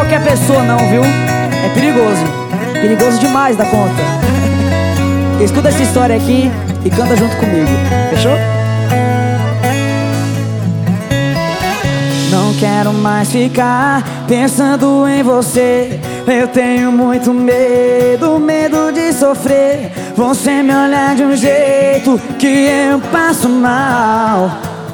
qualquer pessoa não, viu? É perigoso. Perigoso demais da conta. Escuta essa história aqui e canta junto comigo. Fechou? Não quero mais ficar pensando em você. Eu tenho muito medo, medo de sofrer. Você me olhar de um jeito que eu passo mal.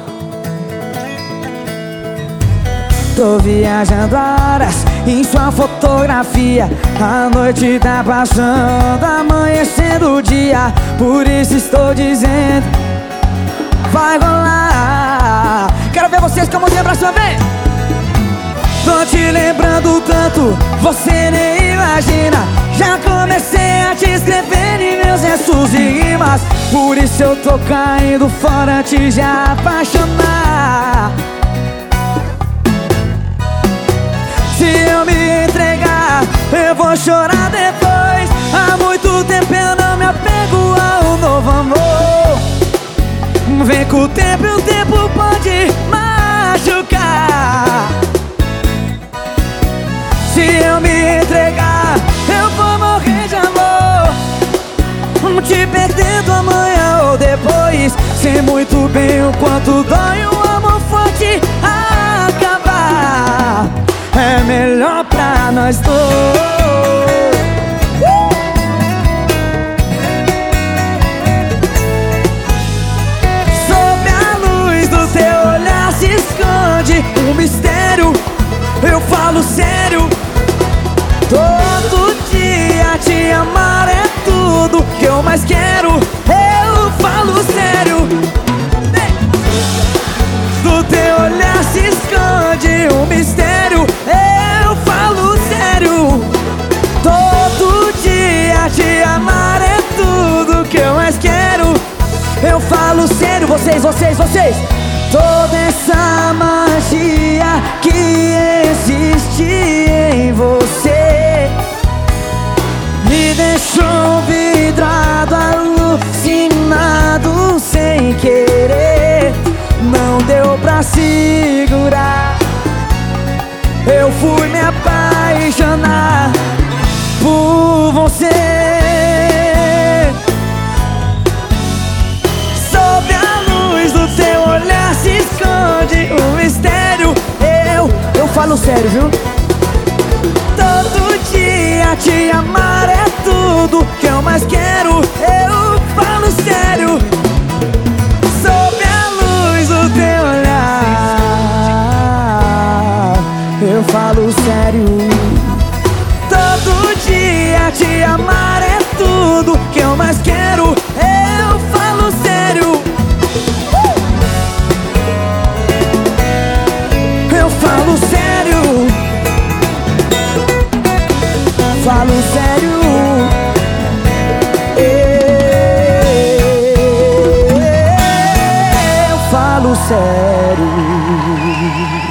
Tô viajando horas em sua fotografia. A noite tá passando, amanhecendo o dia. Por isso estou dizendo, vai rolar. Quero ver vocês com a mãozinha pra cima, vem! Tô te lembrando tanto, você nem imagina. Já comecei a te escrever em meus versos e rimas. Por isso eu tô caindo fora antes de apaixonar. Se eu me entregar, eu vou chorar depois. Há muito tempo eu não me apego a um novo amor. Vem com o tempo e o tempo pode machucar. Se eu me entregar, eu vou morrer de amor. Te perdendo amanhã ou depois. Sei muito bem o quanto dói um amor forte acabar. É melhor pra nós dois. Sob a luz do teu olhar se esconde um mistério. Eu falo sério. Todo dia te amar é tudo que eu mais quero. Eu falo sério. Do teu olhar se esconde um mistério. Eu falo sério. Todo dia te amar é tudo que eu mais quero. Eu falo sério, vocês. Toda essa magia que existe em você me deixou vidrado, alucinado sem querer. Não deu pra segurar. Eu fui me apaixonar por você. Sob a luz do teu olhar se esconde um mistério. Eu falo sério, viu? Todo dia te amar é tudo que eu mais quero. Eu falo sério. Sob a luz do teu olhar, eu falo sério. Todo dia te amar é tudo que eu mais quero. Eu falo sério. Eu falo sério. Falo sério. Eu falo sério.